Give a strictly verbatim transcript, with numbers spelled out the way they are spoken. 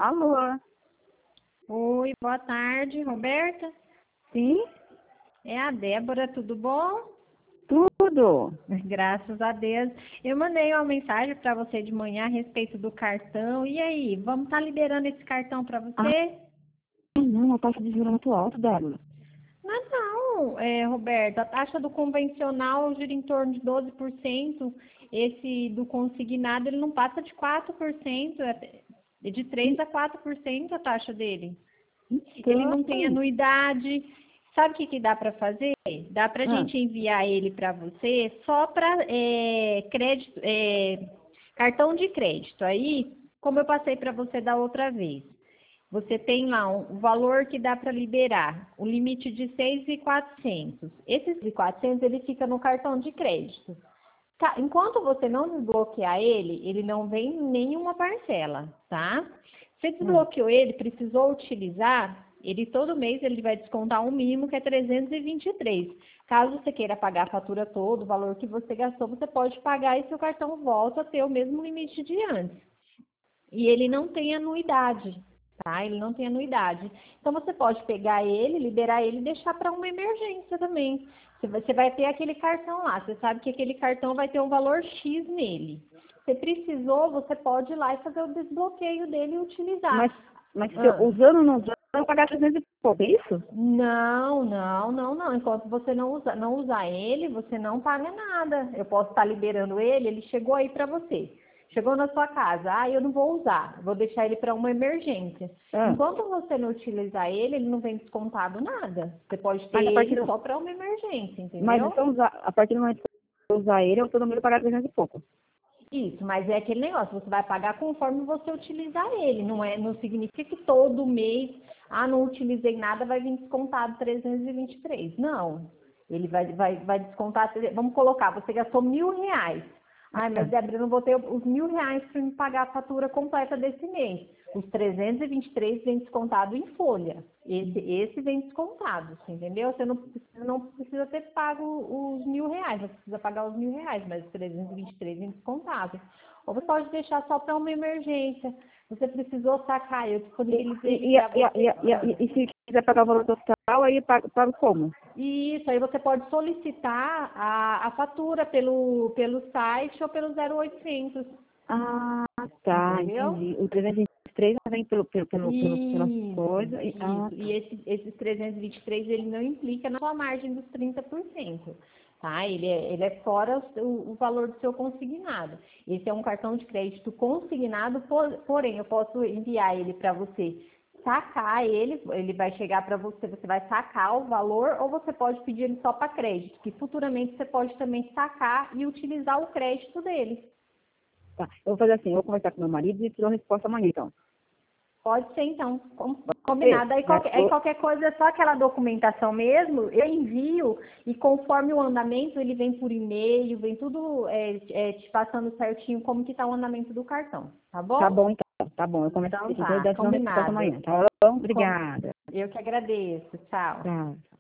Alô? Oi, boa tarde, Roberta. Sim? É a Débora, tudo bom? Tudo. Graças a Deus. Eu mandei uma mensagem para você de manhã a respeito do cartão. E aí, vamos estar liberando esse cartão para Ah, você? não, a taxa de juros é muito alta, Débora. Não, não, é, Roberta, a taxa do convencional gira em torno de doze por cento. Esse do consignado, ele não passa de quatro por cento, é de três por cento a quatro por cento a taxa dele. Ele não tem Então, anuidade. Sabe o que, que dá para fazer? Dá para a ah, gente enviar ele para você só para é, crédito, é, cartão de crédito. Aí, como eu passei para você da outra vez, você tem lá um, o valor que dá para liberar, o limite de seis mil e quatrocentos. Esse seis mil e quatrocentos ele fica no cartão de crédito. Ca- Enquanto você não desbloquear ele, ele não vem em nenhuma parcela, tá? Você hum. desbloqueou ele, precisou utilizar, ele todo mês ele vai descontar um mínimo que é trezentos e vinte e três. Caso você queira pagar a fatura toda, o valor que você gastou, você pode pagar e seu cartão volta a ter o mesmo limite de antes. E ele não tem anuidade, tá? Ele não tem anuidade. Então você pode pegar ele, liberar ele e deixar para uma emergência também. Você vai você vai ter aquele cartão lá, você sabe que aquele cartão vai ter um valor X nele. Se precisou, você pode ir lá e fazer o desbloqueio dele e utilizar. Mas, mas se eu, Ah, usando ou não usando, eu vou pagar trezentos e pouco, é isso? não, não, não, não. Enquanto você não usar, não usar ele, você não paga nada. Eu posso estar liberando ele, ele chegou aí para você. Chegou na sua casa, ah, eu não vou usar, vou deixar ele para uma emergência. Ah, Enquanto você não utilizar ele, ele não vem descontado nada. Você pode ter mas a partir ele do, só para uma emergência, mas entendeu? se eu usar, a partir do momento que eu usar ele, eu todo mundo pagar trezentos e pouco. Isso, mas é aquele negócio, você vai pagar conforme você utilizar ele, não é, não significa que todo mês, ah, não utilizei nada, vai vir descontado trezentos e vinte e três. Não, ele vai, vai, vai descontar, vamos colocar, você gastou mil reais. Ai, mas Ah, Débora, eu não vou ter os mil reais para me pagar a fatura completa desse mês. Os trezentos e vinte e três vem descontado em folha. Esse, esse vem descontado, você entendeu? Você não, precisa- não precisa ter pago os mil reais, não precisa pagar os mil reais, mas os trezentos e vinte e três vem descontado. Ou você pode deixar só para uma emergência. Você precisou sacar, eu e, disponibilizei ele e, e, para e, você. e, Ah. e, e se quiser pagar o valor total, aí pago, pago como? E isso, aí você pode solicitar a, a fatura pelo, pelo site ou pelo zero oitocentos, Ah, tá, entendeu? entendi. O trezentos e vinte e três vem pelo, pelo, pelo, pelo, pelas Isso, coisas. E, ah, isso. E tá. esse, esses trezentos e vinte e três, ele não implica na sua margem dos trinta por cento, tá? Ele é, ele é fora o, seu- o valor do seu consignado. Esse é um cartão de crédito consignado, por- porém, eu posso enviar ele para você sacar ele, ele vai chegar para você, você vai sacar o valor, ou você pode pedir ele só para crédito, que futuramente você pode também sacar e utilizar o crédito dele. Tá. Eu vou fazer assim, eu vou conversar com meu marido e te dou a resposta amanhã, então. Pode ser, então, com- Você, combinado. Aí né? qualquer, aí Vou- qualquer coisa é só aquela documentação mesmo, eu envio e conforme o andamento, ele vem por e-mail, vem tudo é, é, te passando certinho como que está o andamento do cartão, tá Tá bom? bom, então. Tá bom, eu converso com Então você, então eu tá, dou a resposta combinado. amanhã, tá bom? Com- Obrigada. Eu que agradeço. Tchau. Tchau.